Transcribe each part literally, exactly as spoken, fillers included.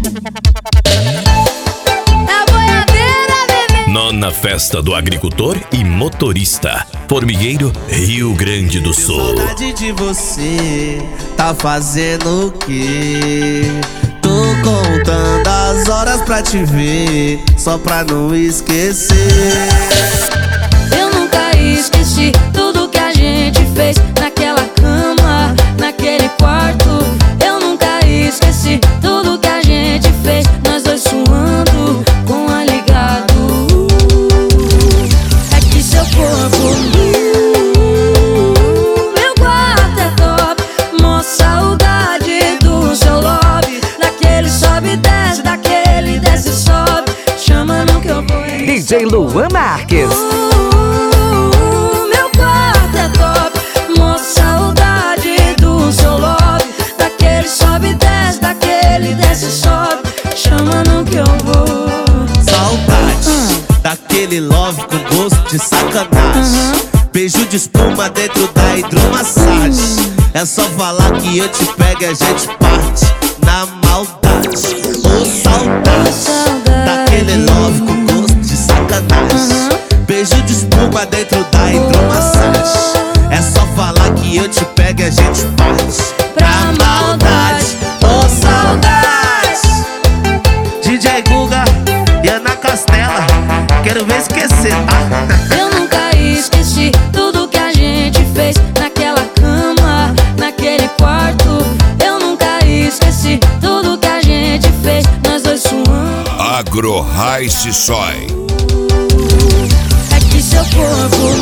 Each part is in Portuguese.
Nona Festa do Agricultor e Motorista, Formigueiro, Rio Grande do Sul. Saudade de você, tá fazendo o quê? Tô contando as horas pra te ver, só pra não esquecer. Eu nunca esqueci tudo que a gente fez naquela cama, naquele quarto. Eu nunca esqueci tudo que a gente fez, nós dois suando com a ligado. É que seu corpo, meu quarto é top, mó saudade do seu lobby, daquele sobe e desce, daquele desce e sobe, chama no que eu vou. D J Luan Marques. Meu quarto é top, mó saudade do seu lobby, daquele sobe e desce, daquele desce e sobe, chama no que eu vou. Saudade hum. daquele love com gosto de sacanagem, uhum. Beijo de espuma dentro da hidromassagem. É só falar que eu te pego e a gente parte na maldade. Oh, saudade, saudade daquele love com gosto de sacanagem, uhum. Beijo de espuma dentro da hidromassagem. É só falar que eu te pego e a gente parte pra maldade. Oh, saudade. D J Guga e Ana Castela, quero ver esquecer, tá? Eu nunca esqueci tudo que a gente fez naquela cama, naquele quarto. Eu nunca esqueci tudo que a gente fez, nós dois suando. Agro Rice Soy. É que seu corpo,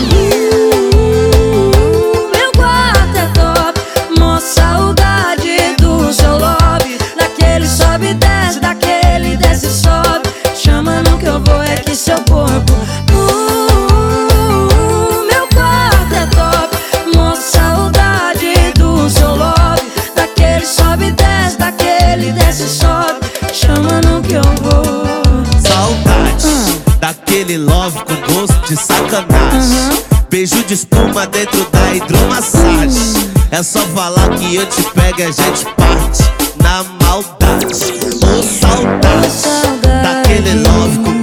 meu quarto é top, mó saudade do seu lobby, daquele sobe e desce, daquele desce e sobe, chama no que eu vou. É que seu corpo, meu quarto é top, mó saudade do seu lobby, daquele sobe e desce, daquele desce e sobe, chama no que eu vou. Saudade hum. daquele love com gosto de sacanagem, uhum. Beijo de espuma dentro da hidromassagem. É só falar que eu te pego e a gente parte na maldade. Oh, saudade, saudade daquele love com